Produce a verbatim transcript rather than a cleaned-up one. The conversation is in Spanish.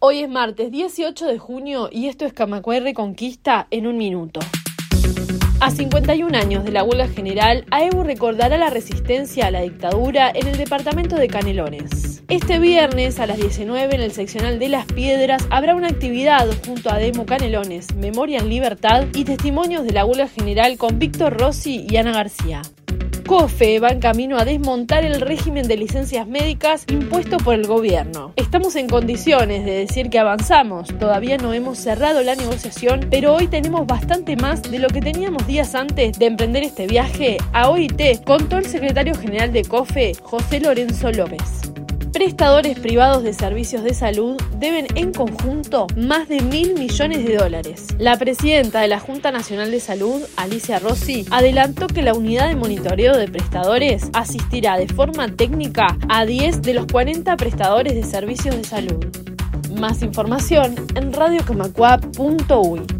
Hoy es martes dieciocho de junio y esto es Camacuay Reconquista en un minuto. A cincuenta y un años de la huelga general, AEBU recordará la resistencia a la dictadura en el departamento de Canelones. Este viernes a las diecinueve en el seccional de Las Piedras habrá una actividad junto a Demo Canelones, Memoria en Libertad y testimonios de la huelga general con Víctor Rossi y Ana García. COFE va en camino a desmontar el régimen de licencias médicas impuesto por el gobierno. Estamos en condiciones de decir que avanzamos, todavía no hemos cerrado la negociación, pero hoy tenemos bastante más de lo que teníamos días antes de emprender este viaje a O I T, contó el secretario general de COFE, José Lorenzo López. Prestadores privados de servicios de salud deben en conjunto más de mil millones de dólares. La presidenta de la Junta Nacional de Salud, Alicia Rossi, adelantó que la unidad de monitoreo de prestadores asistirá de forma técnica a diez de los cuarenta prestadores de servicios de salud. Más información en radio camacua punto uy.